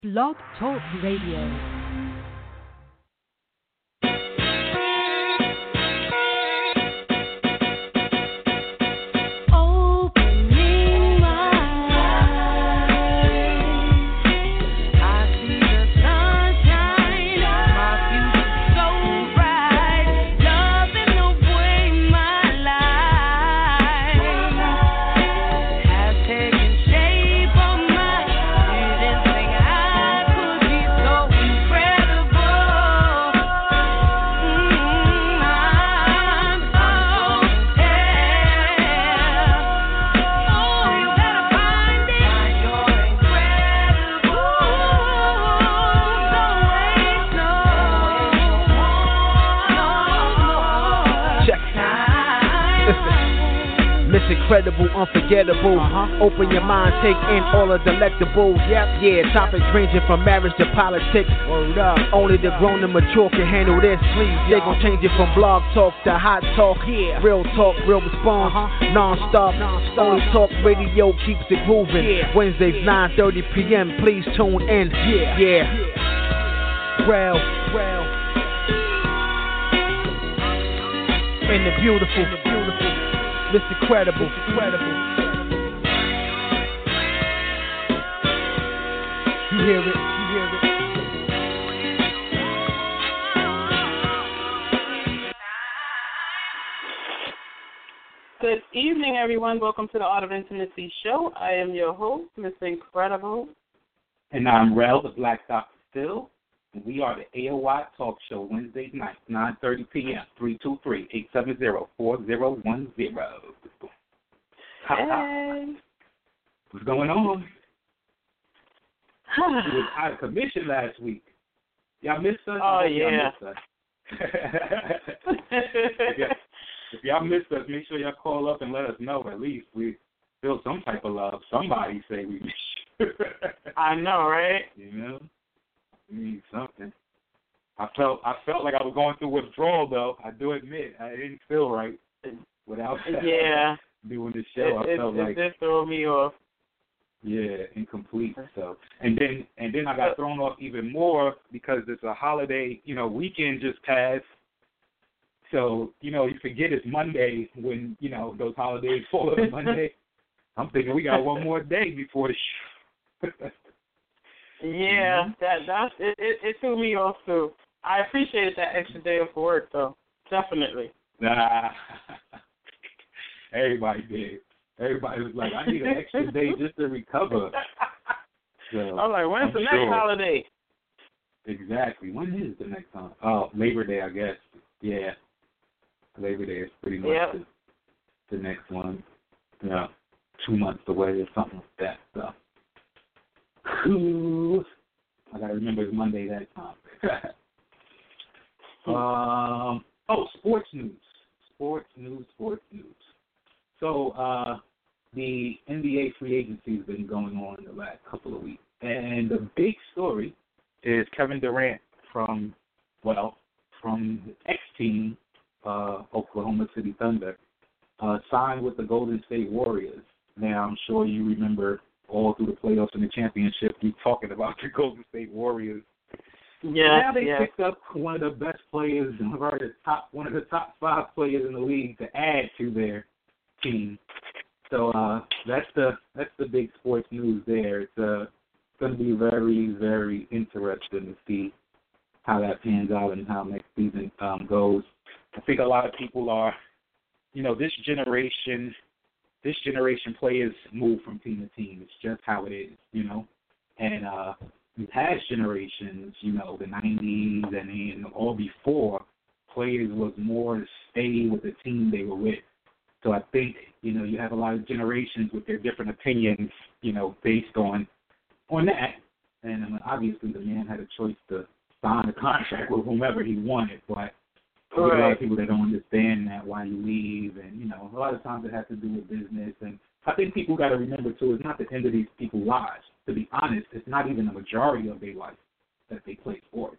Blog Talk Radio. Incredible, unforgettable. Open your mind, take in all the delectables. Yeah, topics ranging from marriage to politics. Word up. Only the grown and mature can handle this. Please, they gon' change it from blog talk to hot talk. Yeah, real talk, real response. Non-stop. Only talk radio keeps it moving. Wednesdays 9:30 p.m. Please tune in. Yeah. Real. And the beautiful. Mr. Credible. You hear it. Good evening, everyone. Welcome to the Art of Intimacy show. I am your host, Mr. Incredible. And I'm Rel, the Black Dr. Phil. And we are the AOY Talk Show, Wednesdays nights, 9:30 p.m., 323-870-4010. Hey. What's going on? We was out of commission last week. Y'all missed us? Oh, yeah. If y'all missed us, make sure y'all call up and let us know. At least we feel some type of love. Somebody say we miss you. I know, right? You know? Means something. I felt like I was going through withdrawal, though. I do admit I didn't feel right without doing the show. I felt like it threw me off. Yeah, incomplete. So and then I got thrown off even more because it's a holiday. Weekend just passed. So you forget it's Monday when those holidays fall on Monday. I'm thinking we got one more day before the show. Yeah, that's it threw me off too. I appreciated that extra day of work though. Definitely. Nah. Everybody did. Everybody was like, I need an extra day just to recover. So, I'm like, when's the next holiday? Exactly. When is the next time? Oh, Labor Day, I guess. Yeah. Labor Day is pretty much the next one. 2 months away or something like that. So. I gotta remember it's Monday that time. Sports news. So the NBA free agency has been going on in the last couple of weeks, and the big story is Kevin Durant from the ex-team, Oklahoma City Thunder, signed with the Golden State Warriors. Now I'm sure you remember all through the playoffs and the championship, we talking about the Golden State Warriors. Yeah. Now they picked up one of the best players, one of the top 5 players in the league to add to their team. So that's the big sports news there. It's going to be very, very interesting to see how that pans out and how next season goes. I think a lot of people are, this generation players move from team to team. It's just how it is, And past generations, the 90s and all before, players was more to stay with the team they were with. So I think, you have a lot of generations with their different opinions, based on that. And obviously the man had a choice to sign a contract with whomever he wanted, but there's a lot of people that don't understand that, why you leave, and, a lot of times it has to do with business. And I think people got to remember, too, it's not the end of these people's lives. To be honest, it's not even the majority of their life that they play sports,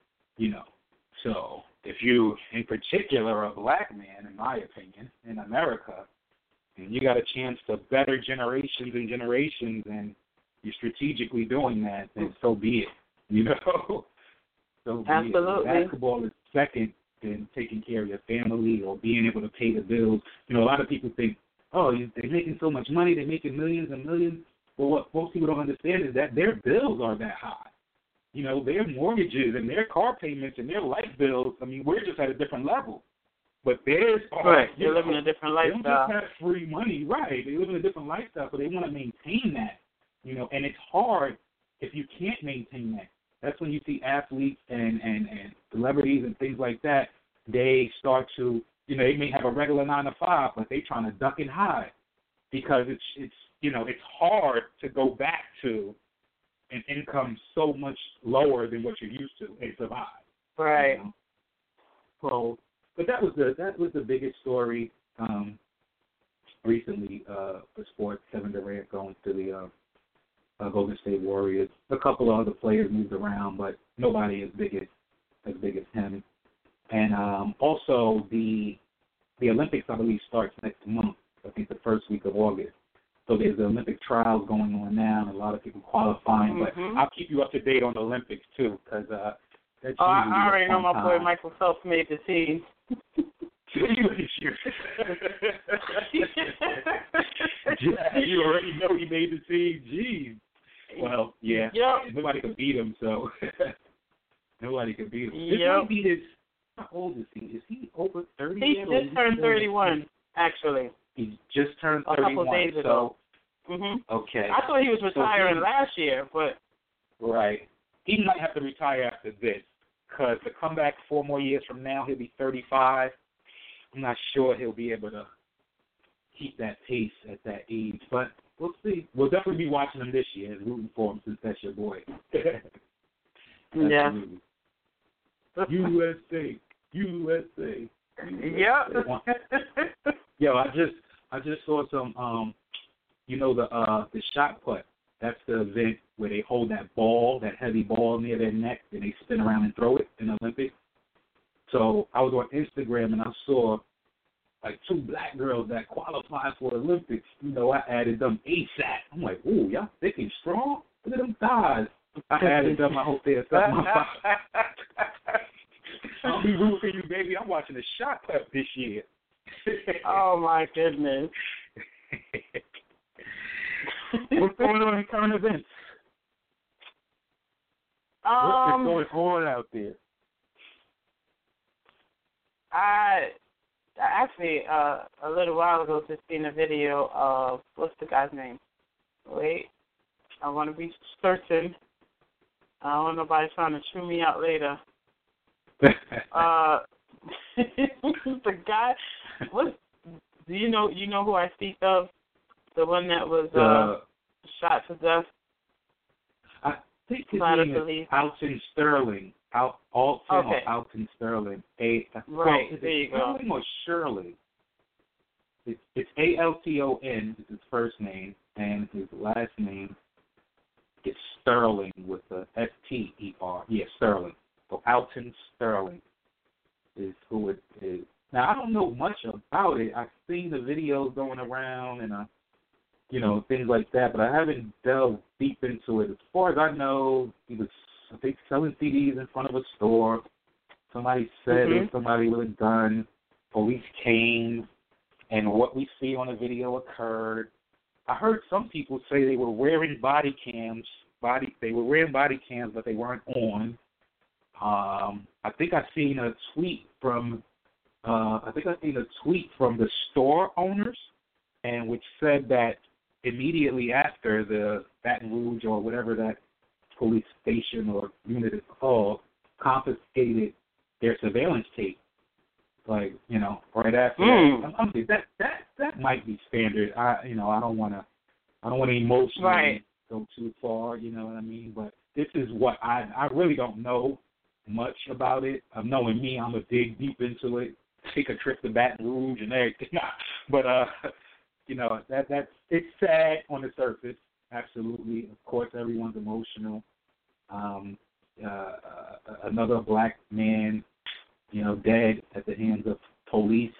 So if you, in particular, a black man, in my opinion, in America, and you got a chance to better generations and generations and you're strategically doing that, then so be it. You know, so be Absolutely. it. Basketball is second than taking care of your family or being able to pay the bills. You know, a lot of people think, oh, they're making so much money, they're making millions and millions. Well, what most people don't understand is that their bills are that high. You know, their mortgages and their car payments and their light bills, I mean, we're just at a different level. But theirs are, right. They're living a different lifestyle. They don't just have free money, right. They live in a different lifestyle, so they want to maintain that. You know, and it's hard if you can't maintain that. That's when you see athletes and celebrities and things like that, they start to, you know, they may have a regular 9 to 5, but they trying to duck and hide because it's you know, it's hard to go back to an income so much lower than what you're used to and survive. Right. You know? So, but that was the biggest story recently for sports. Kevin Durant going to the Golden State Warriors. A couple of other players moved around, but nobody as big as him. And also the Olympics, I believe, starts next month. I think the first week of August. So there's the Olympic trials going on now, and a lot of people qualifying. But I'll keep you up to date on the Olympics too, because that's I already know my boy Michael Phelps made the team. You already know he made the team. Jeez. Well, yeah. Yep. Nobody could beat him, so nobody could beat him. Yep. How old is he? Is he over 30 He yet? just turned 31, actually. He just turned 31. A couple days ago. Okay. I thought he was retiring last year, but... Right. He might have to retire after this, because to come back 4 more years from now, he'll be 35. I'm not sure he'll be able to keep that pace at that age, but we'll see. We'll definitely be watching him this year and rooting for him since that's your boy. Yeah. USA. Yep. Yo, I just saw some you know the shot put. That's the event where they hold that ball, that heavy ball near their neck, and they spin around and throw it in the Olympics. So I was on Instagram and I saw like 2 black girls that qualified for Olympics. You know, I added them ASAP. I'm like, ooh, y'all thick and strong. Look at them thighs. I added them. I hope they're something. I'll be rooting for you, baby. I'm watching the shot put this year. Oh, my goodness. What's going on in current events? What's going on out there? I actually, a little while ago, just seen a video of, what's the guy's name? Wait, I want to be certain. I don't want nobody trying to chew me out later. The guy, what? Do you know who I speak of? The one that was shot to death. I think his name is Alton Sterling. Alton Sterling. Right, there you go. Sterling or Shirley? It's Alton is his first name, and his last name is Sterling with a Ster. Yeah, Sterling. So Alton Sterling is who it is. Now, I don't know much about it. I've seen the videos going around and, things like that, but I haven't delved deep into it. As far as I know, he was, I think, selling CDs in front of a store. Somebody said it was somebody with a gun. Police came, and what we see on the video occurred. I heard some people say they were wearing body cams. They were wearing body cams, but they weren't on. I think I seen a tweet from the store owners, and which said that immediately after the Baton Rouge or whatever that police station or unit is called confiscated their surveillance tape. Like, right after that might be standard. I don't want to emotionally go too far. You know what I mean? But this is what I really don't know much about it. Knowing me, I'm gonna dig deep into it, take a trip to Baton Rouge and everything. But that's it's sad on the surface. Absolutely, of course, everyone's emotional. Another black man, dead at the hands of police.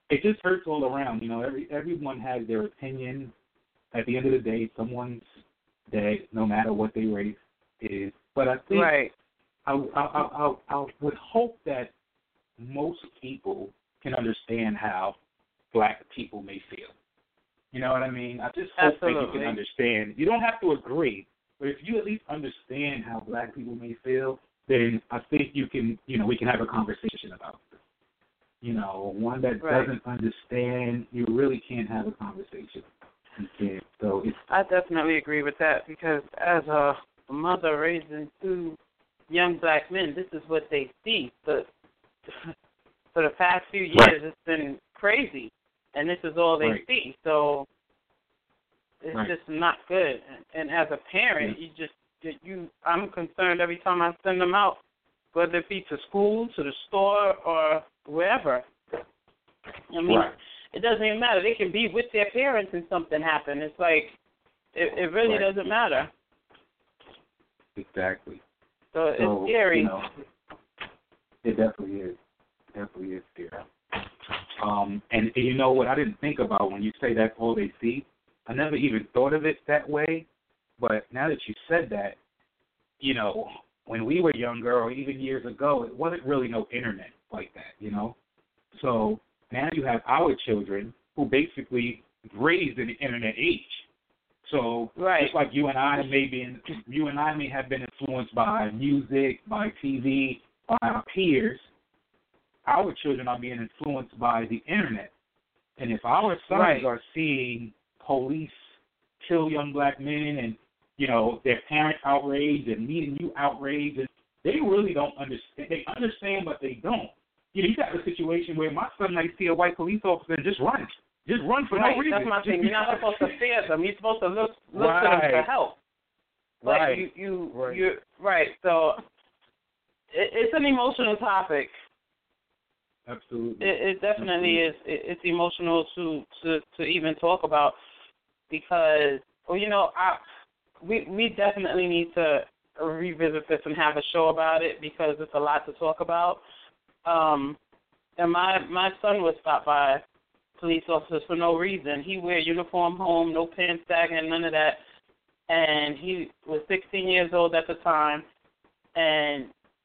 it just hurts all around. You know, everyone has their opinion. At the end of the day, someone's dead, no matter what their race is. But I think I would hope that most people can understand how black people may feel. You know what I mean? I just hope that you can understand. You don't have to agree, but if you at least understand how black people may feel, then I think you can, we can have a conversation about it. You know, one that doesn't understand, you really can't have a conversation. You can't. So I definitely agree with that, because as a mother raising 2 young black men, this is what they see. But for the past few years, it's been crazy, and this is all they see. So it's just not good. And as a parent, I'm concerned every time I send them out, whether it be to school, to the store, or wherever. I mean, it doesn't even matter. They can be with their parents and something happen. It's like, it really doesn't matter. Exactly. So it's scary. It definitely is. Definitely is scary. And you know what I didn't think about when you say that's all they see? I never even thought of it that way. But now that you said that, when we were younger or even years ago, it wasn't really no internet like that, So now you have our children who basically raised in the internet age. So just like you and I may have been influenced by music, by TV, by our peers, our children are being influenced by the internet. And if our sons are seeing police kill young black men and, their parents outraged and meeting you outraged, and they really don't understand. They understand, but they don't. You got a situation where my son might see a white police officer and just run. Just run for no reason. That's my thing. You're not supposed to fear them. You're supposed to look to them for help. But you're right. So it's an emotional topic. Absolutely. It definitely is. It's emotional to even talk about, because we definitely need to revisit this and have a show about it, because it's a lot to talk about. And my son was stopped by police officers for no reason. He wear uniform home, no pants sagging, none of that. And he was 16 years old at the time, and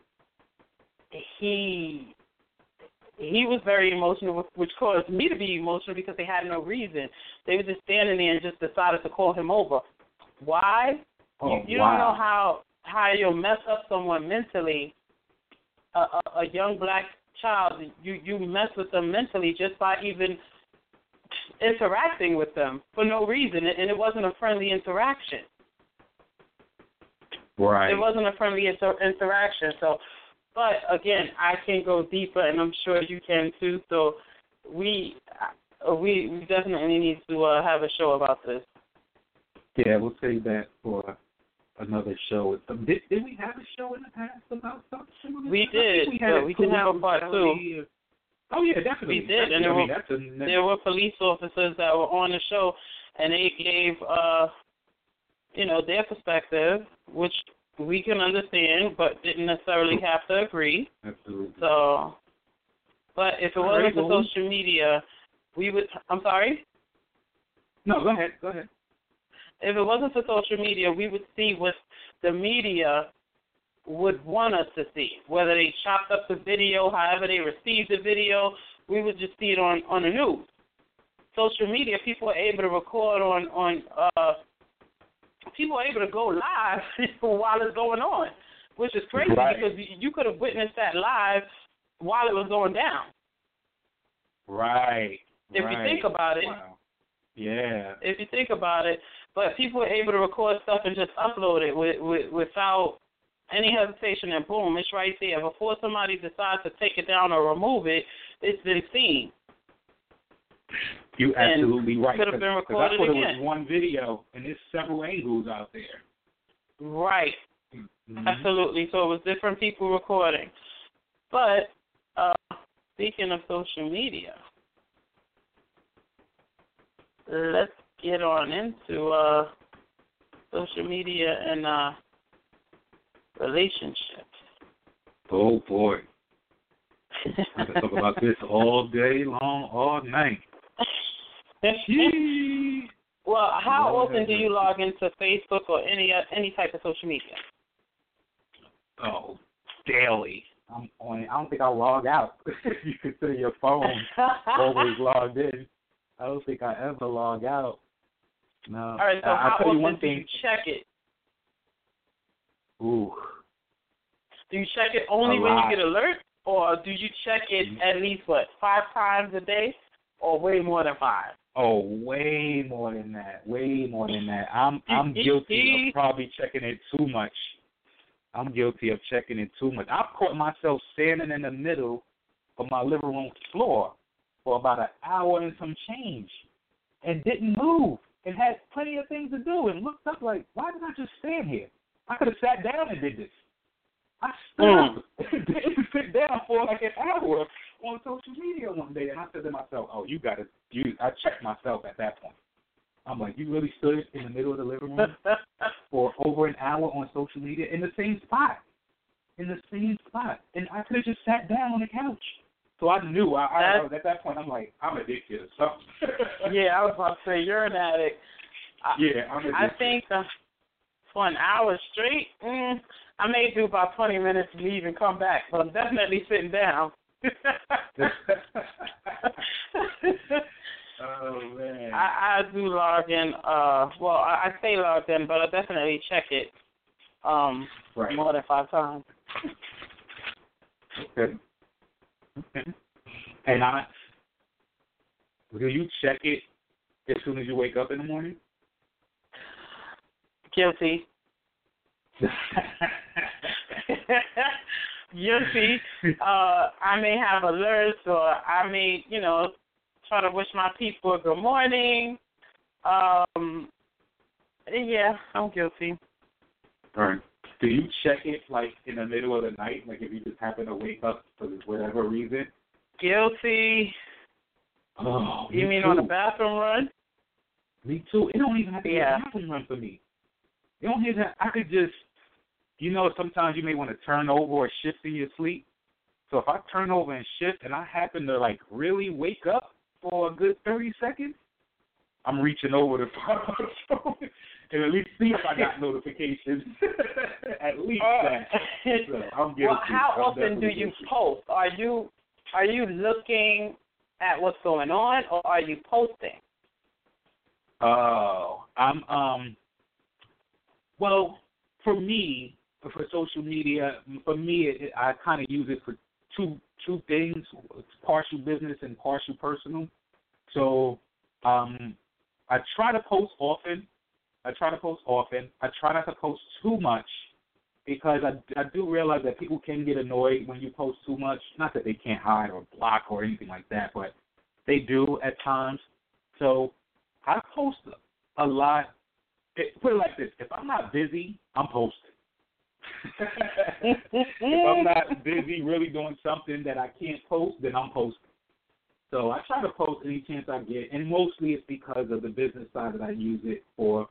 he was very emotional, which caused me to be emotional, because they had no reason. They were just standing there and just decided to call him over. Why? You don't know how you'll mess up someone mentally. A young black child, you mess with them mentally just by even interacting with them for no reason, and it wasn't a friendly interaction. Right. It wasn't a friendly interaction. So, but again, I can go deeper, and I'm sure you can too. So, we definitely need to have a show about this. Yeah, we'll save that for another show. Did we have a show in the past about something? We did. We can have a part 2. Oh, yeah, definitely. We did, and there were police officers that were on the show, and they gave, their perspective, which we can understand, but didn't necessarily have to agree. Absolutely. So, but if it wasn't for social media, we would. I'm sorry? No, go ahead. If it wasn't for social media, we would see what the media would want us to see. Whether they chopped up the video, however they received the video, we would just see it on the news. Social media, people are able to record people are able to go live while it's going on, which is crazy, because you could have witnessed that live while it was going down. Right. If you think about it. Wow. Yeah. If you think about it. But people are able to record stuff and just upload it without any hesitation, and boom, it's right there. Before somebody decides to take it down or remove it, it's been seen. You're absolutely right. Could have been recorded again. It was one video, and there's several angles out there. Right. Mm-hmm. Absolutely. So it was different people recording. But speaking of social media, let's get on into social media and relationships. Oh, boy. I can talk about this all day long, all night. Well, how often do you log into Facebook or any type of social media? Oh, daily. I'm on it. I don't think I'll log out. If you consider your phone always logged in, I don't think I ever log out. No. All right, so how often do you check it? Ooh. Do you check it only when you get alerts, or do you check it at least, 5 times a day, or way more than 5? Oh, way more than that. Way more than that. I'm guilty of probably checking it too much. I'm guilty of checking it too much. I've caught myself standing in the middle of my living room floor for about an hour and some change and didn't move and had plenty of things to do and looked up like, why did I just stand here? I could have sat down and did this. I stood up and didn't sit down for like an hour on social media one day, and I said to myself, oh, I checked myself at that point. I'm like, you really stood in the middle of the living room for over an hour on social media in the same spot. And I could have just sat down on the couch. So I knew, I at that point, I'm like, I'm addicted or something. Yeah, I was about to say, you're an addict. I'm addicted. I think for an hour straight, I may do about 20 minutes to leave and come back, but I'm definitely sitting down. Oh, man. I do log in. I stay logged in, but I definitely check it more than 5 times. Okay. And do you check it as soon as you wake up in the morning? Guilty. Guilty. I may have alerts, or I may, try to wish my people good morning. Yeah, I'm guilty. All right. Do you check it like in the middle of the night, like if you just happen to wake up for whatever reason? Guilty. Oh, you mean too. On a bathroom run? Me too. It don't even have to be a bathroom run for me. You don't need that. I could just, sometimes you may want to turn over or shift in your sleep. So if I turn over and shift and I happen to like really wake up for a good 30 seconds, I'm reaching over to find my phone and at least see if I got notifications. At least that. So I'm guilty. Well, how often do you post? Are you looking at what's going on, or are you posting? Oh, well, for me, for social media, I kind of use it for two things: partial business and partial personal. So, I try to post often. I try not to post too much because I do realize that people can get annoyed when you post too much. Not that they can't hide or block or anything like that, but they do at times. So I post a lot. Put it like this: if I'm not busy, I'm posting. If I'm not busy really doing something that I can't post, then I'm posting. So I try to post any chance I get, and mostly it's because of the business side that I use it for.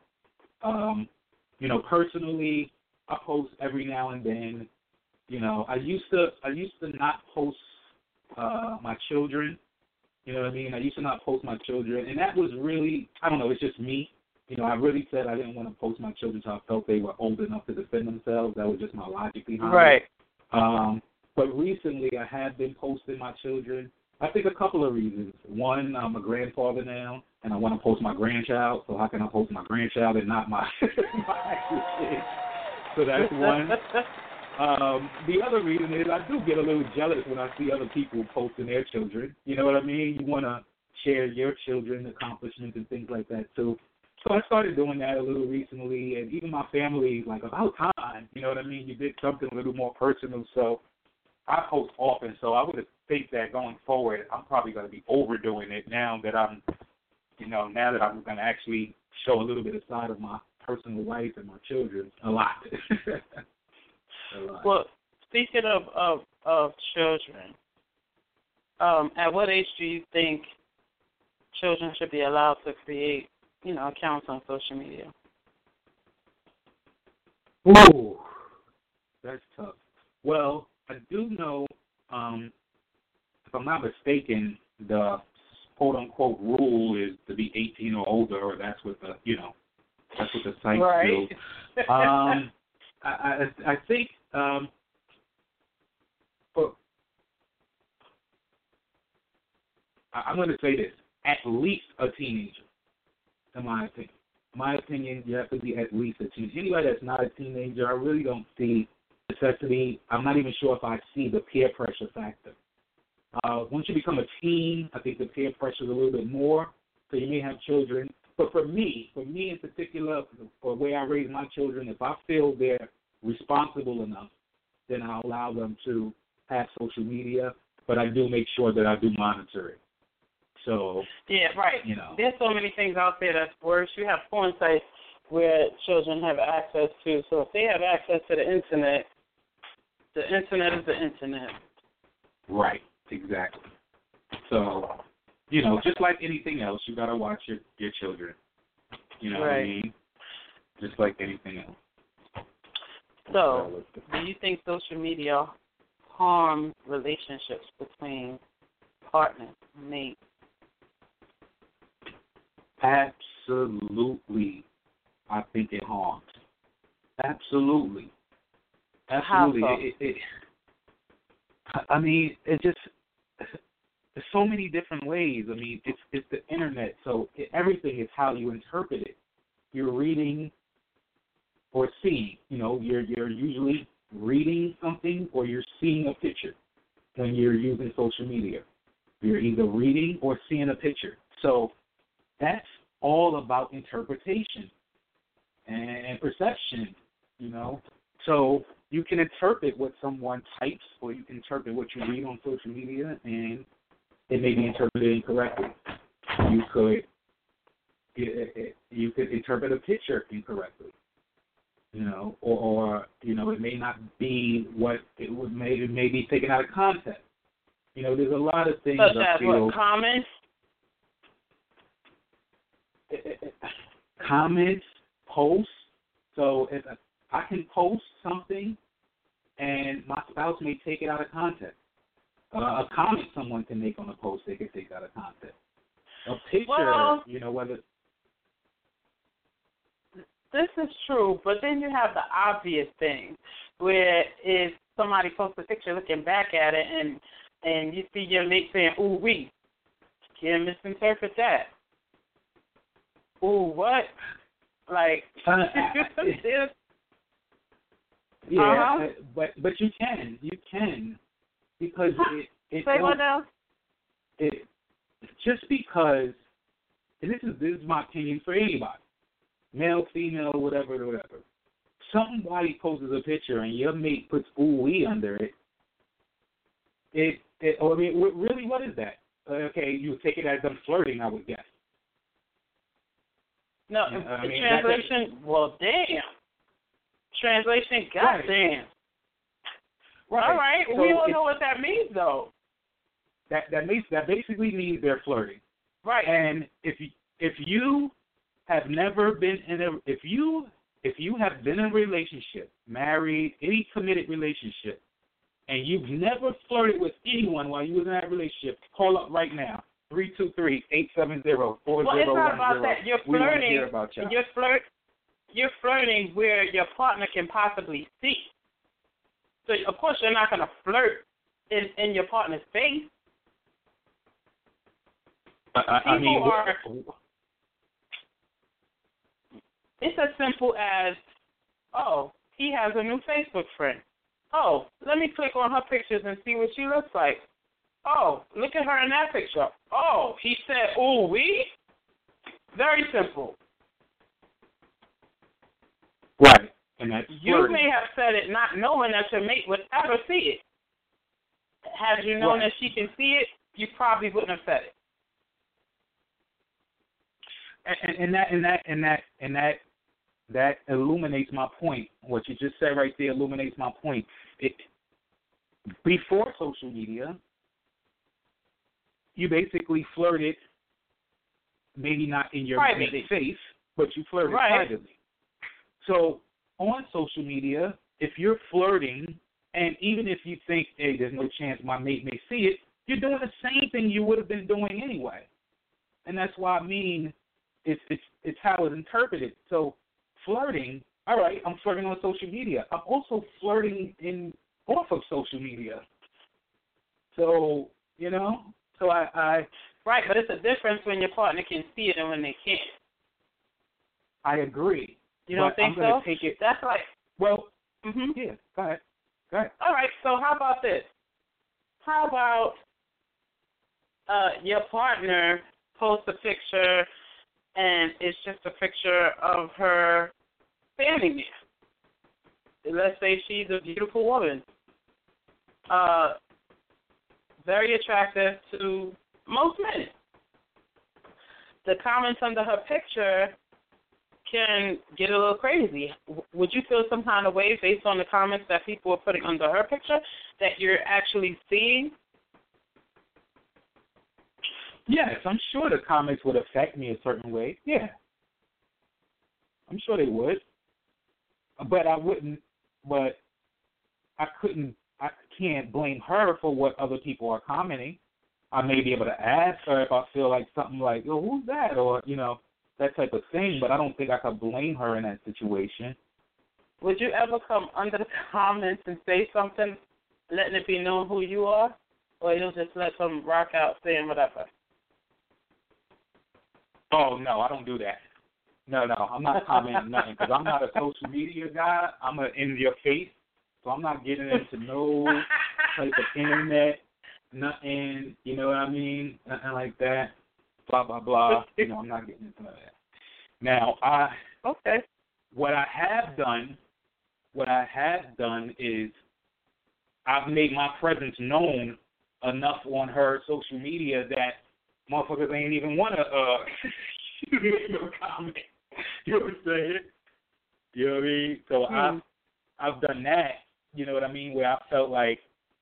Personally, I post every now and then. I used to not post my children. You know what I mean? I used to not post my children, and that was really, I don't know, it's just me. I really said I didn't want to post my children until I felt they were old enough to defend themselves. That was just my logic behind it. Right. But recently I have been posting my children. I think a couple of reasons. One, I'm a grandfather now, and I want to post my grandchild, so how can I post my grandchild and not my actual kid? So that's one. The other reason is I do get a little jealous when I see other people posting their children. You know what I mean? You want to share your children's accomplishments and things like that, too. So I started doing that a little recently, and even my family, like, about time, you know what I mean? You did something a little more personal, so I post often. So I would think that going forward, I'm probably going to be overdoing it now that I'm going to actually show a little bit of side of my personal life and my children a lot. Well, speaking of children, at what age do you think children should be allowed to create accounts on social media? Ooh, that's tough. Well, I do know I'm not mistaken, the quote unquote rule is to be 18 or older, or that's what the site right. do. I think I'm going to say this: at least a teenager, in my opinion. My opinion, you have to be at least a teenager. Anybody that's not a teenager, I really don't see necessity. I'm not even sure if I see the peer pressure factor. Once you become a teen, I think the peer pressure is a little bit more. So you may have children. But for me in particular, for the way I raise my children, if I feel they're responsible enough, then I'll allow them to have social media. But I do make sure that I do monitor it. So yeah, right. You know, there's so many things out there that's worse. You have porn sites where children have access to. So if they have access to the internet is the internet. Right. Exactly. So, you know, just like anything else, you gotta watch your children. You know what I mean? Just like anything else. So, do you think social media harm relationships between partners, mates? Absolutely, I think it harms. Absolutely. How so? I mean, it just, there's so many different ways. I mean, it's the internet, so everything is how you interpret it. You're reading or seeing. You know, you're usually reading something or you're seeing a picture when you're using social media. You're either reading or seeing a picture. So that's all about interpretation and perception, you know. So you can interpret what someone types or you can interpret what you read on social media, and it may be interpreted incorrectly. You could interpret a picture incorrectly, you know, or you know, it may not be what it may be taken out of context. You know, there's a lot of things. Such as what, comments? Comments, posts. So if I can post something and my spouse may take it out of context. A comment someone can make on a post, they can take out of context. A picture, you know, whether... This is true, but then you have the obvious thing where if somebody posts a picture looking back at it and you see your mate saying, ooh, we can't misinterpret that. Ooh, what? Like, yeah, but you can, because it say what else? It just because, and this is my opinion for anybody, male, female, whatever. Somebody posts a picture and your mate puts ooh-wee under it. I mean, really, what is that? Okay, you take it as them flirting, I would guess. No, I mean, translation, well, damn. Translation, goddamn. Right. All right, so we don't know what that means, though. That basically means they're flirting. Right. And if you have never been if you have been in a relationship, married, any committed relationship, and you've never flirted with anyone while you was in that relationship, call up right now. 323-870-4010. Well, it's not about that. You're flirting. You're flirting where your partner can possibly see. So, of course, you're not going to flirt in your partner's face. It's as simple as, oh, he has a new Facebook friend. Oh, let me click on her pictures and see what she looks like. Oh, look at her in that picture. Oh, he said, ooh, we? Very simple. Right. And that's you flirting. may have said it not knowing that your mate would ever see it. Had you known that she can see it, you probably wouldn't have said it. And that illuminates my point. What you just said right there illuminates my point. Before social media, you basically flirted, maybe not in your face, but you flirted privately. So on social media, if you're flirting, and even if you think, hey, there's no chance my mate may see it, you're doing the same thing you would have been doing anyway. And that's why I mean it's how it's interpreted. So flirting, all right, I'm flirting on social media. I'm also flirting off of social media. So, you know, so I Right, but it's a difference when your partner can see it and when they can't. I agree. You don't think I'm gonna so? take it. That's like, Well, mhm. yeah, go ahead. Go ahead. All right, so how about this? How about your partner posts a picture and it's just a picture of her standing there? Let's say she's a beautiful woman, very attractive to most men. The comments under her picture can get a little crazy. Would you feel some kind of way based on the comments that people are putting under her picture that you're actually seeing? Yes, I'm sure the comments would affect me a certain way. Yeah. I'm sure they would. But I wouldn't, but I can't blame her for what other people are commenting. I may be able to ask her if I feel like something like, oh, who's that? Or, you know, that type of thing, but I don't think I could blame her in that situation. Would you ever come under the comments and say something, letting it be known who you are? Or you'll just let them rock out saying whatever? Oh, no, I don't do that. No, I'm not commenting nothing because I'm not a social media guy. I'm in your face, so I'm not getting into no type of internet, nothing, you know what I mean? Nothing like that. Blah, blah, blah. You know, I'm not getting into that. Now, what I have done is I've made my presence known enough on her social media that motherfuckers ain't even want to make no comment. You know what I'm saying? You know what I mean? So I've done that, you know what I mean, where I felt like,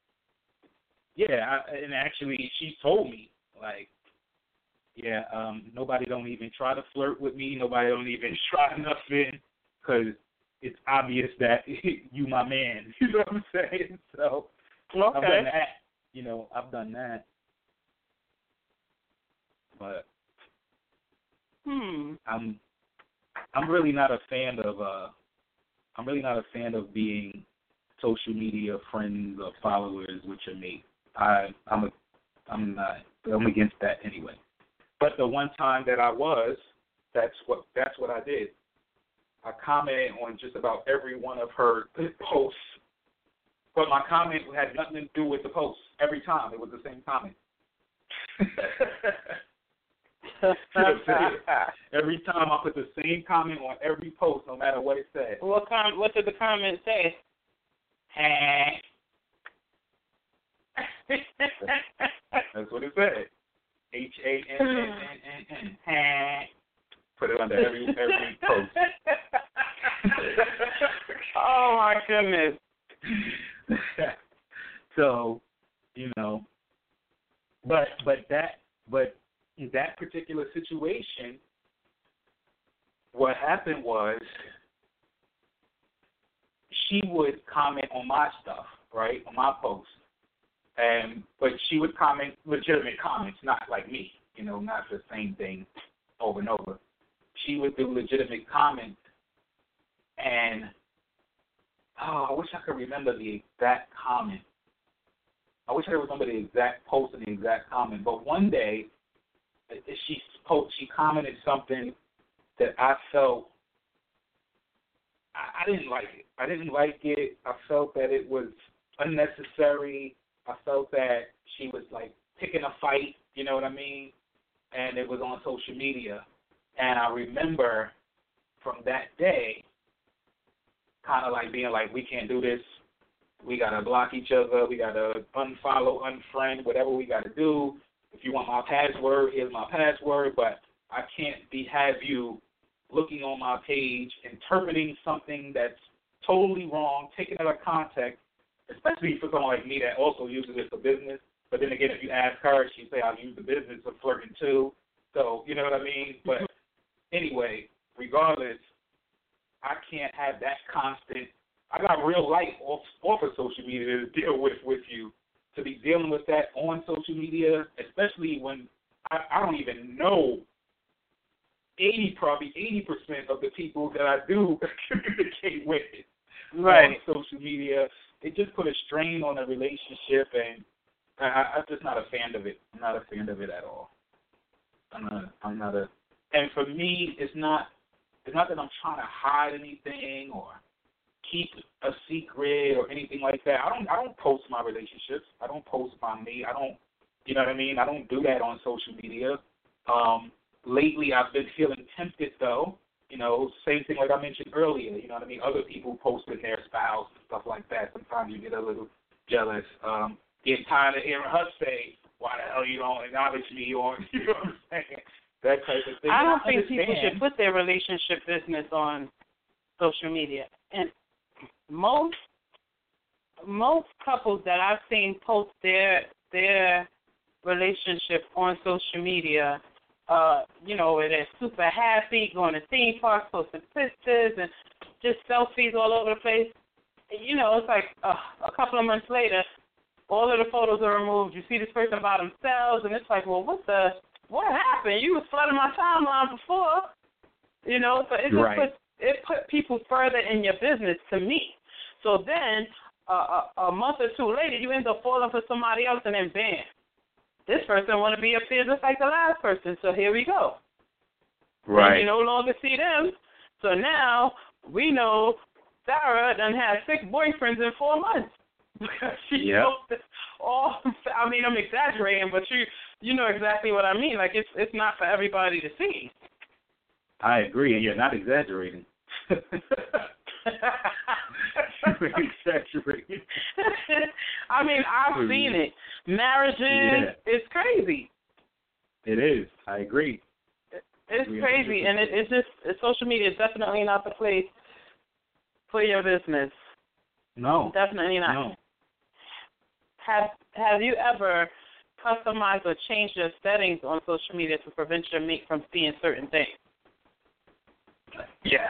and actually she told me, like, nobody don't even try to flirt with me. Nobody don't even try nothing because it's obvious that you my man. You know what I'm saying? So I've done that. You know, I've done that. But I'm really not a fan of being social media friends or followers with your mate. I'm against that anyway. But the one time that I was, that's what I did. I commented on just about every one of her posts, but my comment had nothing to do with the post. Every time it was the same comment. Every time I put the same comment on every post, no matter what it said. What did the comment say? That's what it said. HANNN. Put it under every post. Oh my goodness. So, you know, but in that particular situation, what happened was she would comment on my stuff, right, on my posts. But she would comment legitimate comments, not like me, you know, not the same thing over and over. She would do legitimate comments, and I wish I could remember the exact comment. I wish I could remember the exact post and the exact comment. But one day, she commented something that I felt I didn't like it. I didn't like it. I felt that it was unnecessary. I felt that she was like picking a fight, you know what I mean? And it was on social media. And I remember from that day kind of like being like, we can't do this. We got to block each other. We got to unfollow, unfriend, whatever we got to do. If you want my password, here's my password. But I can't have you looking on my page, interpreting something that's totally wrong, taking it out of context, especially for someone like me that also uses it for business. But then again, if you ask her, she'd say, I've used the business for flirting too. So, you know what I mean? But anyway, regardless, I can't have that constant. I got real life off of social media to deal with you to be dealing with that on social media, especially when I don't even know probably 80% of the people that I do communicate with on social media. It just put a strain on the relationship, and I'm just not a fan of it. I'm not a fan of it at all. I'm not a. And for me, it's not that I'm trying to hide anything or keep a secret or anything like that. I don't post my relationships. I don't post my me. I don't. You know what I mean? I don't do that on social media. Lately, I've been feeling tempted, though. You know, same thing like I mentioned earlier. You know what I mean? Other people posting their spouse and stuff like that. Sometimes you get a little jealous. Get tired of hearing her say, "Why the hell you don't acknowledge me?" Or you know what I'm saying? That type of thing. I don't think people should put their relationship business on social media. And most couples that I've seen post their relationship on social media, you know, where they're super happy, going to theme parks, posting pictures, and just selfies all over the place. You know, it's like a couple of months later, all of the photos are removed. You see this person by themselves, and it's like, well, what happened? You was flooding my timeline before. You know, so it just put people further in your business to me. So then, a month or two later, you end up falling for somebody else, and then bam, this person want to be up there just like the last person. So here we go. Right. And you no longer see them. So now we know Sarah done had 6 boyfriends in 4 months. Because she posted all. I mean, I'm exaggerating, but you know exactly what I mean. Like it's not for everybody to see. I agree, and you're not exaggerating. Exaggerating. I mean, I've seen it. Marriages, it's crazy. It is. I agree. It's crazy, and it's just social media is definitely not the place for your business. No, definitely not. No. Have you ever customized or changed your settings on social media to prevent your mate from seeing certain things? Yes.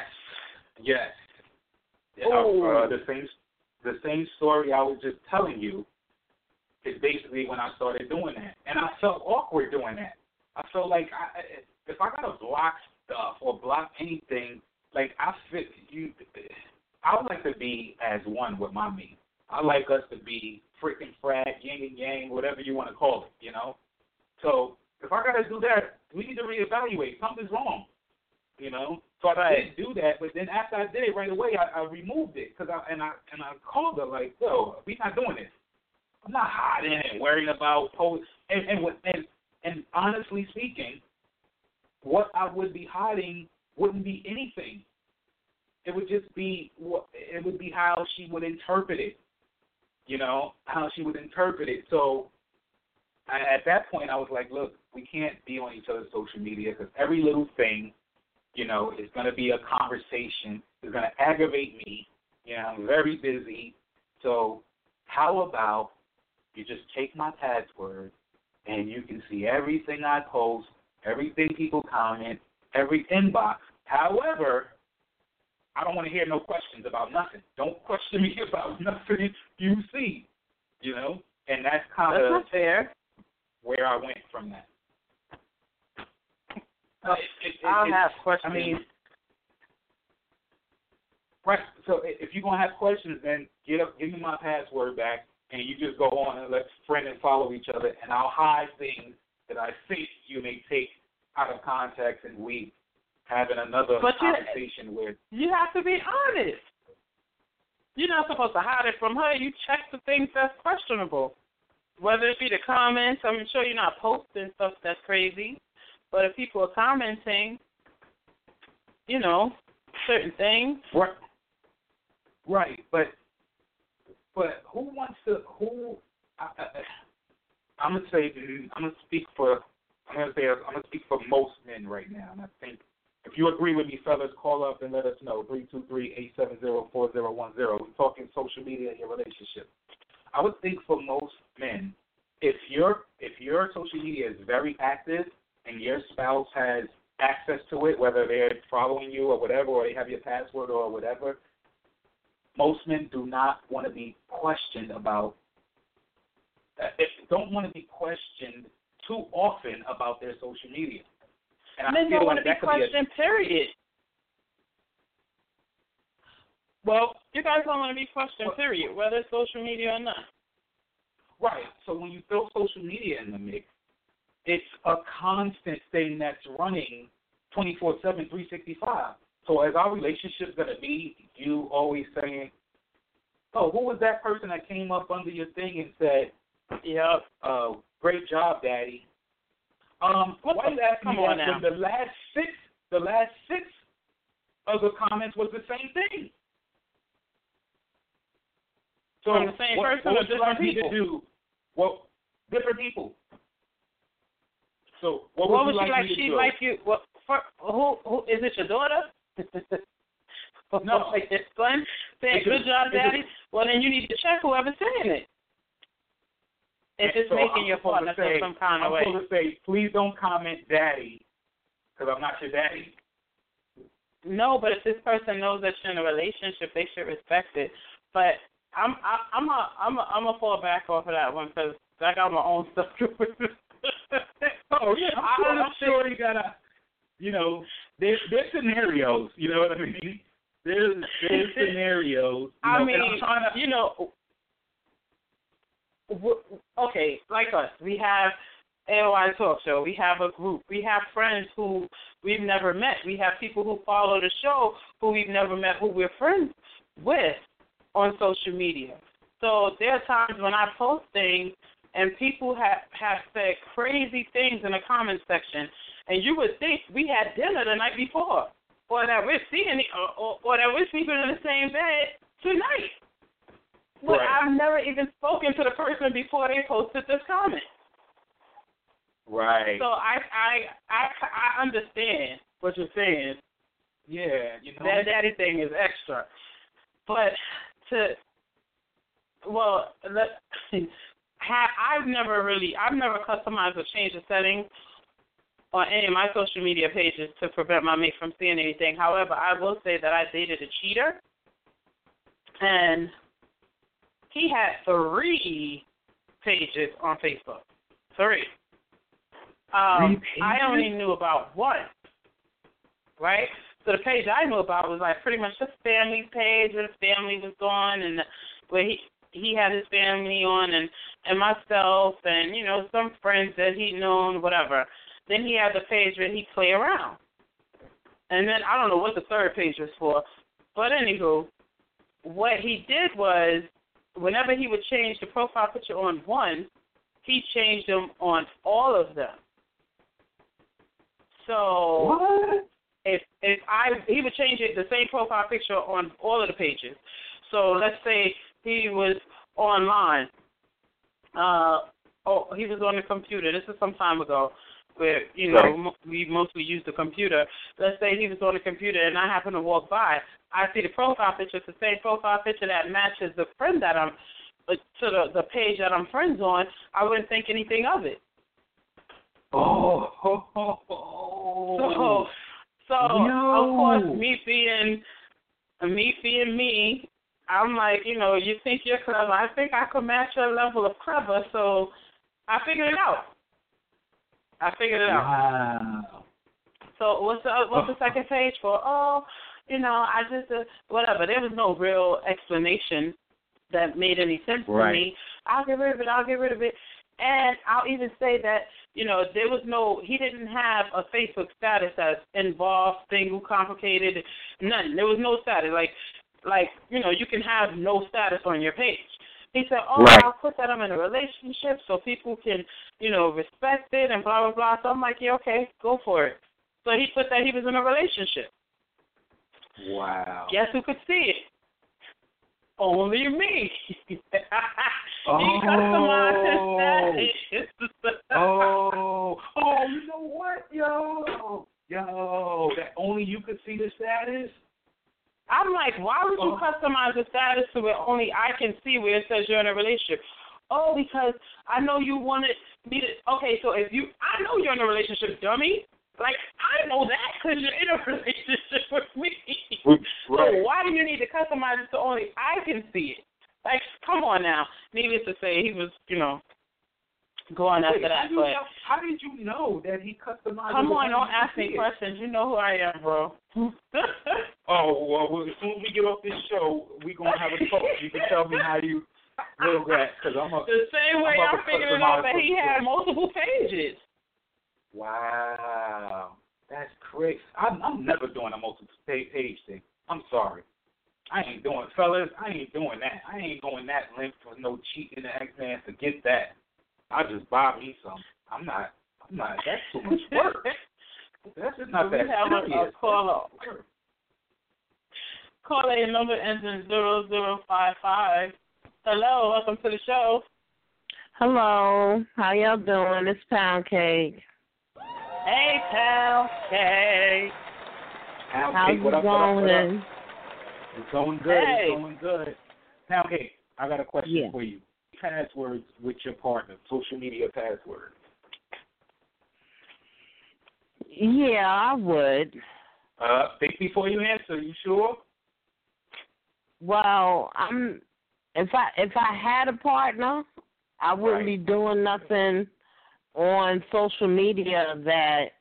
The same story I was just telling you is basically when I started doing that, and I felt awkward doing that. I felt like if I gotta block stuff or block anything, like I would like to be as one with my mate. I like us to be freaking frat, yin and yang, whatever you want to call it, you know? So if I got to do that, we need to reevaluate. Something's wrong, you know? So I did do that, but then after I did it right away, I removed it because I called her like, yo, we're not doing this. I'm not hiding and worrying about posts. And honestly speaking, what I would be hiding wouldn't be anything. It would just be how she would interpret it, you know, how she would interpret it. So at that point, I was like, look, we can't be on each other's social media because every little thing, you know, is going to be a conversation. It's going to aggravate me. You know, I'm very busy. So how about you just take my password and you can see everything I post, everything people comment, every inbox. However, I don't want to hear no questions about nothing. Don't question me about nothing you see, you know? And that's kind of fair. Where I went from that. I'll have questions. I mean, right. So if you're going to have questions, then give me my password back, and you just go on and let's friend and follow each other, and I'll hide things that I think you may take out of context, and we having another conversation with. You have to be honest. You're not supposed to hide it from her. You check the things that's questionable. Whether it be the comments, I'm sure you're not posting stuff that's crazy. But if people are commenting, you know, certain things. Right. But who wants to? I'm gonna speak for most men right now, and I think if you agree with me, fellas, call up and let us know 323-870-4010. We're talking social media in your relationship. I would think for most men, if your social media is very active and your spouse has access to it, whether they're following you or whatever, or they have your password or whatever, most men do not want to be questioned about don't want to be questioned too often about their social media. And Men don't want to be questioned, period. Well, you guys don't want to be questioned, period, whether it's social media or not. Right. So when you throw social media in the mix, it's a constant thing that's running 24/7, 365. So as our relationship's going to be, you always saying, oh, who was that person that came up under your thing and said, yeah, great job, Daddy? Why are you asking me that when the last six other comments was the same thing? So from the same person or different people? Well, different people. So what would you like me to do? Like you? What? Who is it? Your daughter? No. Like your son saying good job, Daddy. Well, then you need to check whoever's saying it. If it's making your partner feel some kind of way. I'm supposed to say, please don't comment, Daddy, because I'm not your daddy. No, but if this person knows that you're in a relationship, they should respect it. But I'm a fall back off of that one because I got my own stuff. Oh yeah, I'm sure you gotta. There's scenarios. You know what I mean? There's scenarios. Okay, like us, we have AOI Talk Show. We have a group. We have friends who we've never met. We have people who follow the show who we've never met, who we're friends with on social media. So there are times when I post things and people have said crazy things in the comment section, and you would think we had dinner the night before, or that we're seeing, or that we're sleeping in the same bed tonight. But right. I've never even spoken to the person before they posted this comment. Right. So I understand what you're saying. Yeah, that daddy thing is extra, but I've never customized or changed the settings on any of my social media pages to prevent my mate from seeing anything. However, I will say that I dated a cheater, and he had 3 pages on Facebook. 3. I only knew about 1, right? So the page I knew about was like pretty much his family page where his family was on, and where he had his family on, and myself, and some friends that he'd known, whatever. Then he had the page where he'd play around, and then I don't know what the 3rd page was for, but anywho, what he did was whenever he would change the profile picture on one, he changed them on all of them. So what? He would change it, the same profile picture on all of the pages. So let's say he was online. He was on the computer. This is some time ago, where right. We mostly use the computer. Let's say he was on the computer, and I happen to walk by. I see the profile picture. It's the same profile picture that matches the friend that I'm to the page that I'm friends on. I wouldn't think anything of it. So of course, me being me, I'm like, you think you're clever. I think I could match your level of clever, so I figured it out. Wow. So what's the second page for? I just, whatever. There was no real explanation that made any sense to me. I'll get rid of it. And I'll even say that, there was he didn't have a Facebook status as involved, single, complicated, none. There was no status. Like, you can have no status on your page. He said, I'll put that I'm in a relationship so people can, respect it and blah, blah, blah. So I'm like, yeah, okay, go for it. So he put that he was in a relationship. Wow. Guess who could see it? Only me. He customized his status. You know what, yo, that only you could see the status? I'm like, why would you customize the status to where only I can see where it says you're in a relationship? Oh, because I know you wanted me to. Okay, so I know you're in a relationship, dummy. Like, I know that because you're in a relationship with me. Right. So why do you need to customize it so only I can see it? Like, come on now. Needless to say, he was, going after that. But how did you know that he customized? Come on, don't ask me questions. You know who I am, bro. Oh, well, as soon as we get off this show, we're going to have a talk. You can tell me how you will that. Cause the same way I figured it out that he had multiple pages. Wow. That's crazy. I'm never doing a multiple page thing. I'm sorry. I ain't doing, fellas, I ain't doing that. I ain't going that length for no cheating and X-Man. Forget that. I'll just buy me some. I'm not, that's too much work. That's just not that serious. We have a caller. Caller number ends in 0055. Hello, welcome to the show. Hello, how y'all doing? It's Pound Cake. Hey, Pound Cake. How's it going? It's going good. Hey. It's going good. Pound Cake, I got a question for you. Passwords with your partner, social media passwords. Yeah, I would. Think before you answer. You sure? Well, if I had a partner, I wouldn't be doing nothing on social media that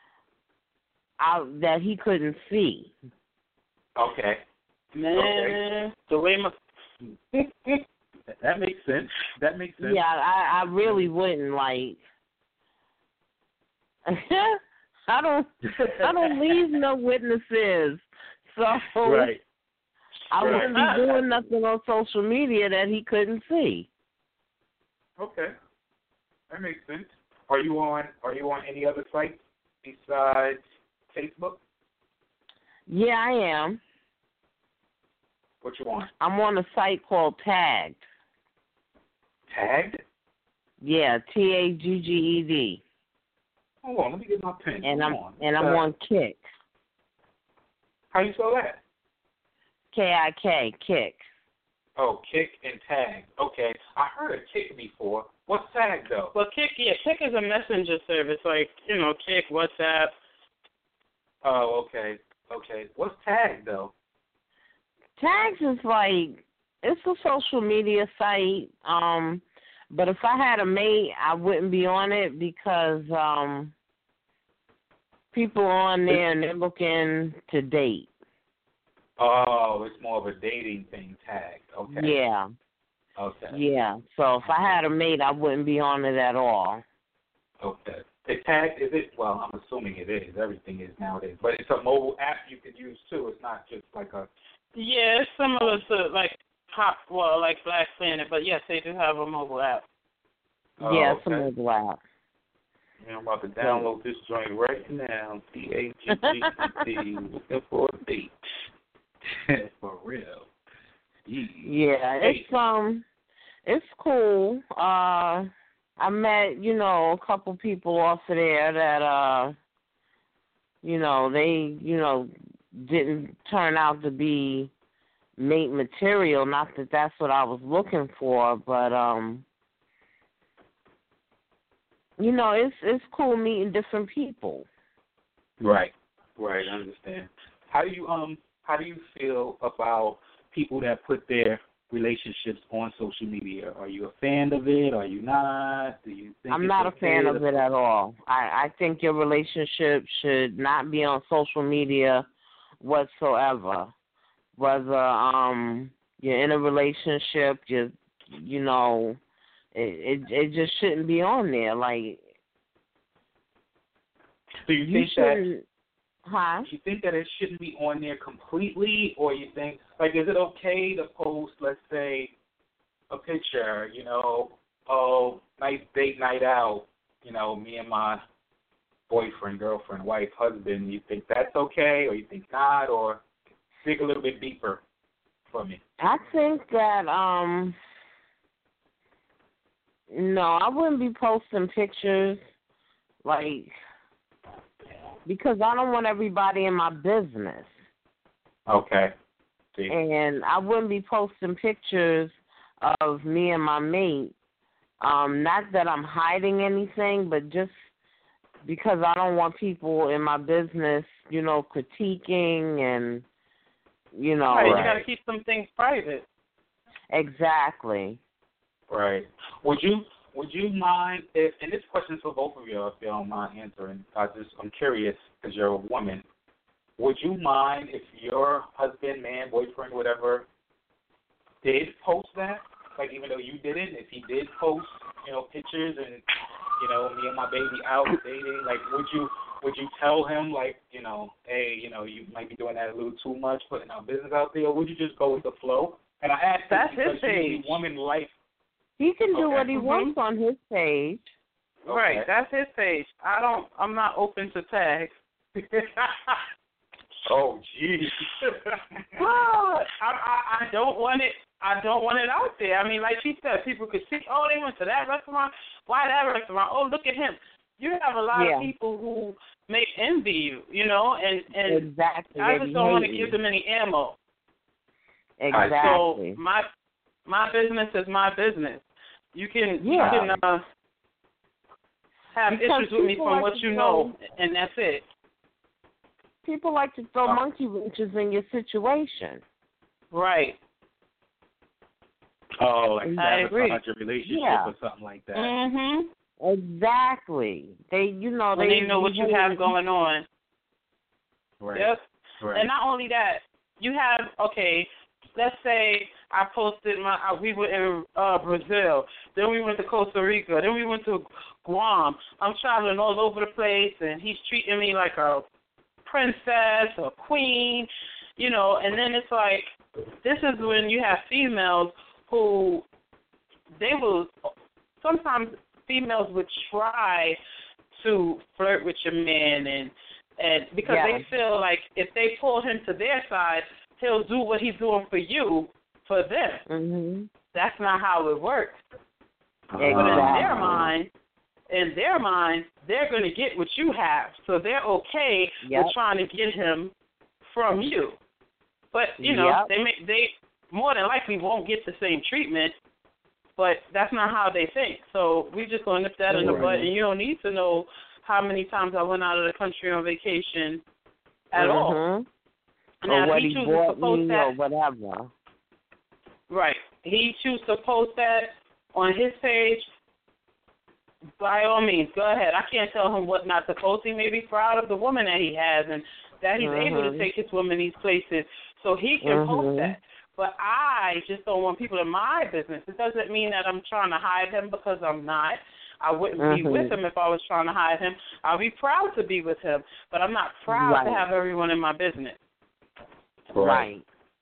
he couldn't see. Okay. Man, the way that makes sense. That makes sense. Yeah, I really wouldn't like. I don't leave no witnesses, so right. I wouldn't be doing nothing on social media that he couldn't see. Okay, that makes sense. Are you on any other sites besides Facebook? Yeah, I am. What you on? I'm on a site called Tagged. Tagged? Yeah, TAGGED. Hold on, let me get my pen. And I'm on Kick. How you spell that? KIK, Kick. Oh, Kick and Tag. Okay, I heard of Kick before. What's Tag though? Well, Kick is a messenger service, like Kick, WhatsApp. Oh, okay. What's Tag though? Tags is like, it's a social media site. But if I had a mate, I wouldn't be on it because people are on there and they're looking to date. Oh, it's more of a dating thing, Tag. Okay. Yeah. Okay. Yeah. So if I had a mate, I wouldn't be on it at all. Okay. The Tag, is it? Well, I'm assuming it is. Everything is nowadays. But it's a mobile app you could use too. It's not just like a. Yeah, it's similar to like Black Planet, but yes, they do have a mobile app. Yeah, it's a mobile app. Yeah, I'm about to download this joint right now. TAGGED, looking for a date. For real. Yeah, it's cool. I met, a couple people off of there that they, didn't turn out to be mate material. Not that that's what I was looking for, but it's cool meeting different people. Right, I understand. How do you feel about people that put their relationships on social media? Are you a fan of it? Are you not? Do you think I'm not a fan of it at all. I think your relationship should not be on social media whatsoever. Whether you're in a relationship, it just shouldn't be on there. Like, do you think that? Huh? Do you think that it shouldn't be on there completely, or you think, is it okay to post, let's say, a picture, nice date night out, me and my boyfriend, girlfriend, wife, husband, you think that's okay, or you think not, or dig a little bit deeper for me? I think that, no, I wouldn't be posting pictures, because I don't want everybody in my business. Okay. See. And I wouldn't be posting pictures of me and my mate. Not that I'm hiding anything, but just because I don't want people in my business, critiquing and, Right, you got to keep some things private. Exactly. Right. Would you would you mind if, and this question is for both of you, if you don't mind answering. I'm curious because you're a woman. Would you mind if your husband, man, boyfriend, whatever, did post that? Like, even though you didn't, if he did post, pictures and, me and my baby out dating, like, would you tell him, like, hey, you might be doing that a little too much, putting our business out there, or would you just go with the flow? And I asked that's because his page. Woman life. He can do what he wants on his page. Okay. Right, that's his page. I'm not open to tags. Oh, geez. Well, I don't want it. I don't want it out there. I mean, like she said, people could see, oh, they went to that restaurant. Why that restaurant? Oh, look at him. You have a lot of people who may envy you, and exactly. I just don't want to give them any ammo. Exactly. So my business is my business. You can have issues with me from what you know, and that's it. People like to throw monkey wrenches in your situation. Right. Oh, like I agree. About your relationship or something like that. Mhm. Exactly. They know what you have going on. Right. Yep. Right. And not only that, you have let's say I posted we were in Brazil, then we went to Costa Rica, then we went to Guam. I'm traveling all over the place, and he's treating me like a princess or queen, and then it's like, this is when you have females who sometimes females would try to flirt with your man and because they feel like if they pull him to their side, he'll do what he's doing for you for them. Mm-hmm. That's not how it works. Exactly. But in their mind, they're going to get what you have, so they're okay with trying to get him from you. But they more than likely won't get the same treatment, but that's not how they think. So we just going to nip that in the butt, and you don't need to know how many times I went out of the country on vacation at all. Now, or what he bought me or whatever. Right. He chooses to post that on his page. By all means, go ahead. I can't tell him what not to post. He may be proud of the woman that he has and that he's able to take his woman these places, so he can post that. But I just don't want people in my business. It doesn't mean that I'm trying to hide him, because I'm not. I wouldn't be with him if I was trying to hide him. I'll be proud to be with him, but I'm not proud to have everyone in my business. Right.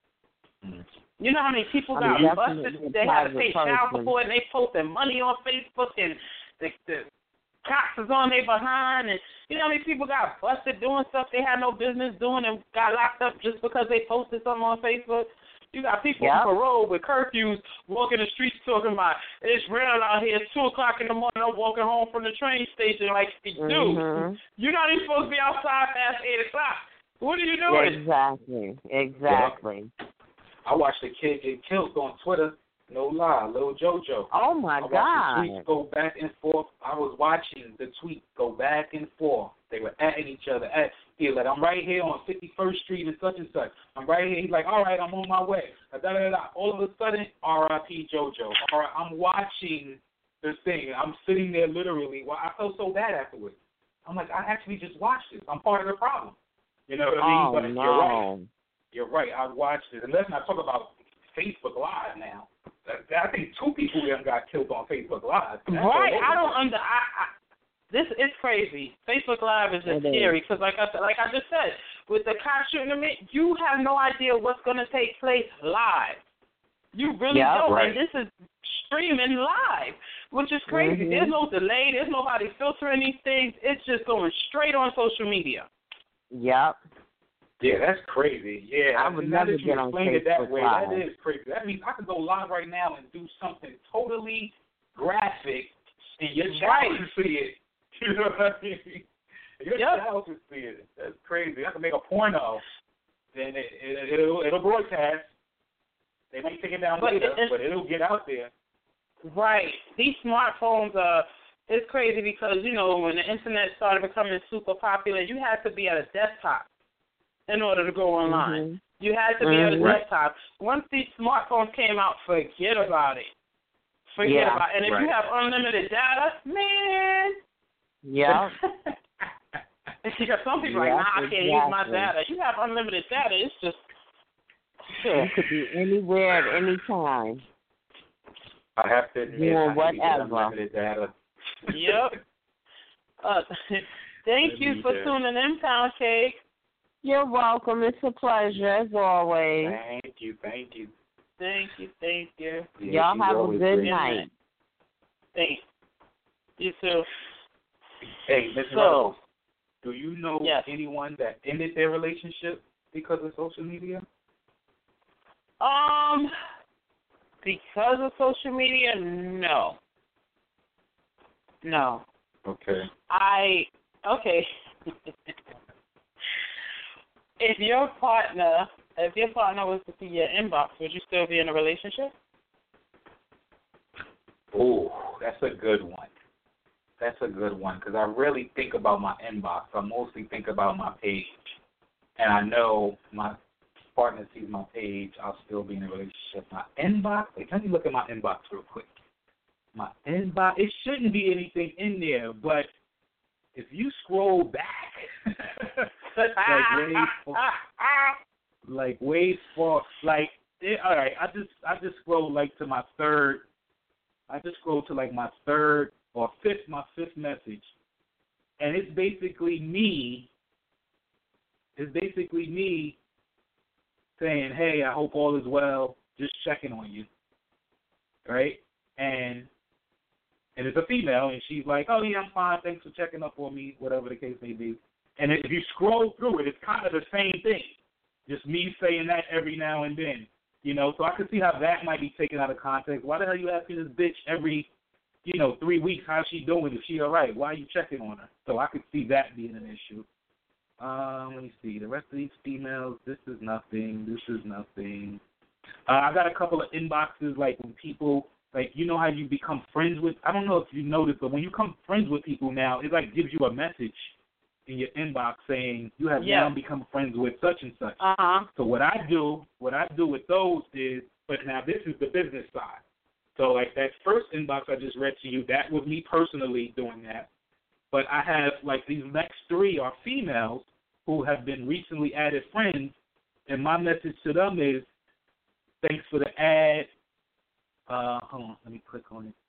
You know how many people got busted? They had to pay child support, and they posted money on Facebook, and the cops is on their behind, and you know how many people got busted doing stuff they had no business doing and got locked up just because they posted something on Facebook? You got people on parole with curfews walking the streets talking about, it's real out here, it's 2 o'clock in the morning, I'm walking home from the train station. Like, dude, you're not even supposed to be outside past 8 o'clock. What are you doing? Exactly. I watched a kid get killed on Twitter. No lie, Lil JoJo. Oh, my God. I watched the tweets go back and forth. I was watching the tweet go back and forth. They were at each other. He's like, I'm right here on 51st Street and such and such. I'm right here. He's like, all right, I'm on my way. All of a sudden, R.I.P. JoJo. All right, I'm watching this thing. I'm sitting there literally. Well, I felt so bad afterwards. I'm like, I actually just watched this. I'm part of the problem. You know what I mean? But you're right. I watched it. And let's not talk about Facebook Live now. I think 2 people got killed on Facebook Live. Right. This is crazy. Facebook Live is just scary because, like I just said, with the cops shooting them, you have no idea what's going to take place live. You really don't. Right. And this is streaming live, which is crazy. There's no delay. There's nobody filtering these things. It's just going straight on social media. Yep. Yeah, that's crazy. Yeah, I would never get on Facebook it that way. Live. That is crazy. That means I could go live right now and do something totally graphic, and your child can see it. You know what I mean? Your child can see it. That's crazy. I can make a porno, then it'll broadcast. They might take it down later, but it'll get out there. Right. These smartphones it's crazy because, you know, when the internet started becoming super popular, you had to be at a desktop in order to go online. You had to be at a desktop. Once these smartphones came out, forget about it. Forget about it. And if you have unlimited data, man. Yeah. Because some people are like, nah, I can't use my data. You have unlimited data. It's just. You could be anywhere at any time. I have to admit, doing whatever. Unlimited data. Yep. Thank you for tuning in, Pound Cake. You're welcome. It's a pleasure, as always. Thank you. Thank you. Yeah, y'all have a good night. Thanks. You too. Hey, Ms. Russell, do you know anyone that ended their relationship because of social media? Because of social media, no. Okay. Okay. If your partner was to see your inbox, would you still be in a relationship? Oh, that's a good one. Because I really think about my inbox. I mostly think about my page. And I know my partner sees my page, I'll still be in a relationship. My inbox, let me look at my inbox real quick. My inbox, it shouldn't be anything in there, but if you scroll back, way far, all right, I just scroll to my third. I just scroll to my third or my fifth message, and it's basically me. Saying, hey, I hope all is well, just checking on you, right? And it's a female, and she's like, oh, yeah, I'm fine, thanks for checking up on me, whatever the case may be. And if you scroll through it, it's kind of the same thing, just me saying that every now and then, So I could see how that might be taken out of context. Why the hell are you asking this bitch every, 3 weeks, how's she doing? Is she all right? Why are you checking on her? So I could see that being an issue. Let me see. The rest of these females, this is nothing. I got a couple of inboxes, when people, how you become friends with, I don't know if you noticed, but when you become friends with people now, it, gives you a message in your inbox saying you have now become friends with such and such. Uh-huh. So what I do with those is, but now this is the business side. So, that first inbox I just read to you, that was me personally doing that. But I have, these next three are females who have been recently added friends, and my message to them is, thanks for the ad. Hold on, let me click on it.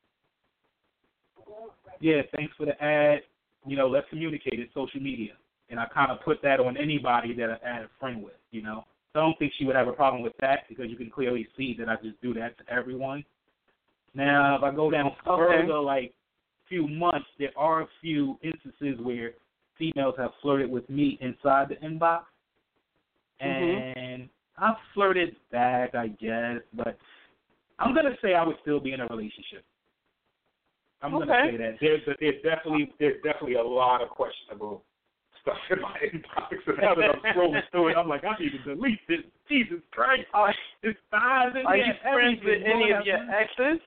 Yeah, thanks for the ad. Let's communicate. It's social media. And I kind of put that on anybody that I add a friend with, So I don't think she would have a problem with that because you can clearly see that I just do that to everyone. Now, if I go down further, few months, there are a few instances where females have flirted with me inside the inbox, and I've flirted back, I guess, but I'm gonna say I would still be in a relationship. I'm gonna say that there's definitely a lot of questionable stuff in my inbox, and now that I'm scrolling through it, I'm like, I need to delete this. Jesus Christ, it's fine. Are you friends with any of your exes?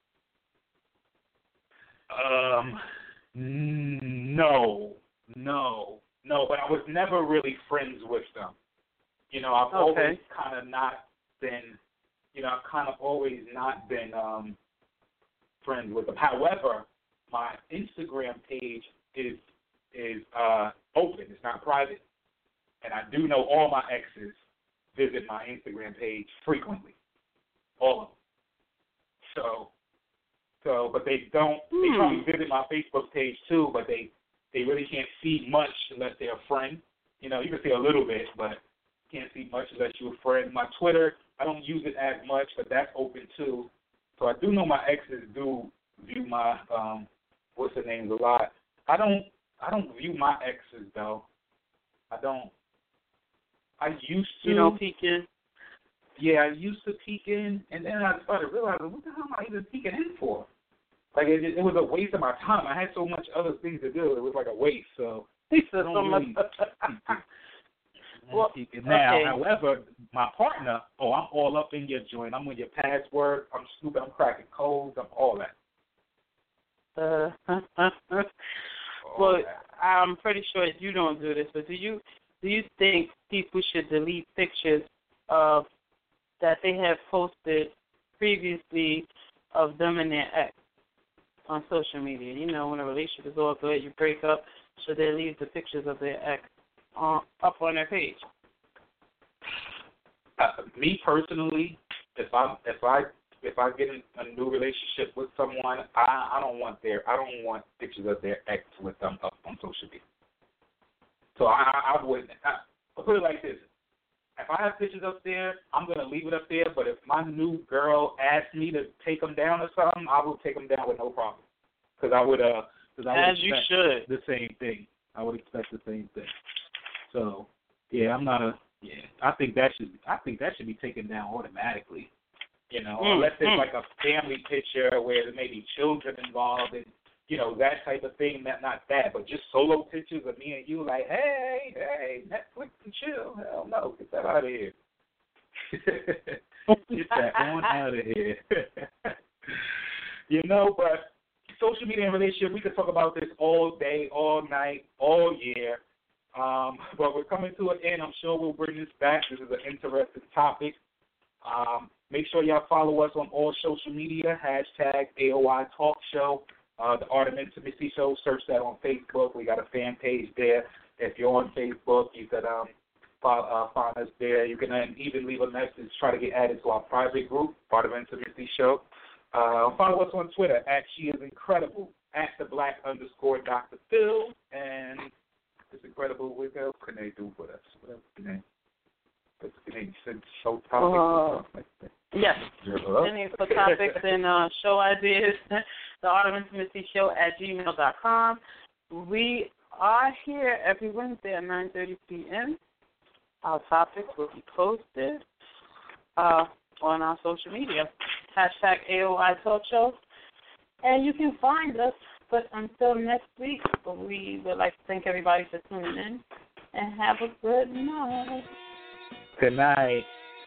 No, but I was never really friends with them. I've always kind of not been, I've kind of always not been friends with them. However, my Instagram page is open. It's not private. And I do know all my exes visit my Instagram page frequently. All of them. So, but they don't. They probably visit my Facebook page too, but they really can't see much unless they're a friend. You can see a little bit, but can't see much unless you're a friend. My Twitter, I don't use it as much, but that's open too. So I do know my exes do view my what's their names a lot. I don't view my exes though. I don't. I used to. You don't peek in. Yeah, I used to peek in, and then I started realizing, what the hell am I even peeking in for? It was a waste of my time. I had so much other things to do. It was like a waste. So I don't really peek in. Now, however, my partner, I'm all up in your joint. I'm on your password. I'm stupid. I'm cracking codes. I'm all that. Well, I'm pretty sure you don't do this, but do you think people should delete pictures of that they have posted previously of them and their ex on social media. You know, when a relationship is all good, you break up, should they leave the pictures of their ex up on their page? Me personally, if I get in a new relationship with someone, I don't want pictures of their ex with them up on social media. So I wouldn't. I'll put it like this: if I have pictures up there, I'm gonna leave it up there. But if my new girl asks me to take them down or something, I will take them down with no problem. Because I would As you should. The same thing. I would expect the same thing. So yeah, I think that should be taken down automatically. You know, unless there's like a family picture where there may be children involved and, you know, that type of thing, not that. But just solo pictures of me and you like, hey, Netflix and chill. Hell no, get that out of here. Get that on out of here. You know, but social media and relationship, we could talk about this all day, all night, all year. But we're coming to an end. I'm sure we'll bring this back. This is an interesting topic. Make sure y'all follow us on all social media, #AOI Talk Show, The Art of Intimacy Show. Search that on Facebook. We got a fan page there. If you're on Facebook, you could find us there. You can even leave a message, try to get added to our private group, Art of Intimacy Show. Follow us on Twitter, @SheIsIncredible, @the_Black_Dr. Phil, and it's incredible. What else can they do with us? What else can they? Can they send show topics or something like that? Yes. Any for topics and show ideas, the Art of Intimacy Show @gmail.com. We are here every Wednesday at 9:30 p.m. Our topics will be posted on our social media, #AOI Talk Show. And you can find us. But until next week, we would like to thank everybody for tuning in and have a good night. Good night.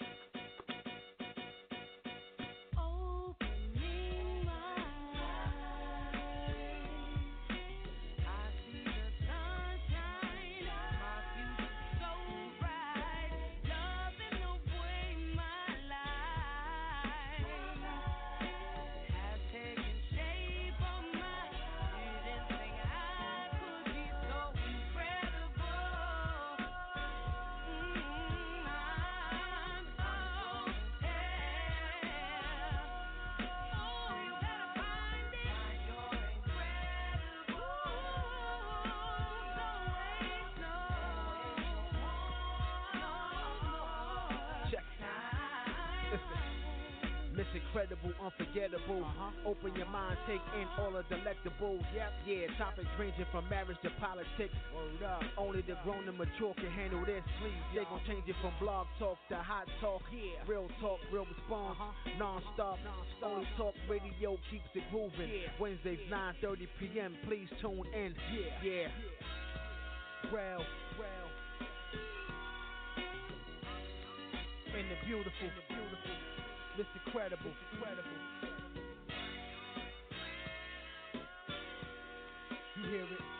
Incredible, unforgettable. Open your mind, take in all the delectables. Yeah, topics ranging from marriage to politics. Word up. Only the grown and mature can handle this. Please, they gon' change it from blog talk to hot talk. Yeah, real talk, real response. Non-stop. Only talk radio keeps it moving. Wednesdays 9:30 p.m. Please tune in. Yeah. Real. And the beautiful. Mr. Credible. You hear it?